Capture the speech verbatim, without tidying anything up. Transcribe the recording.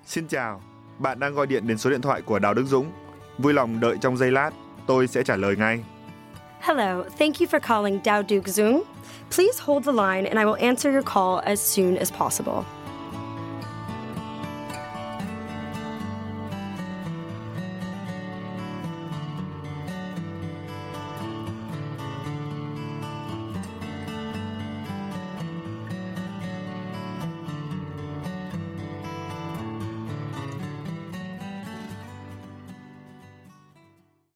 Xin chào, bạn đang gọi điện đến số điện thoại của Đào Đức Dũng. Vui lòng đợi trong giây lát, tôi sẽ trả lời ngay. Hello, thank you for calling Dow Duke Zoom. Please hold the line and I will answer your call as soon as possible.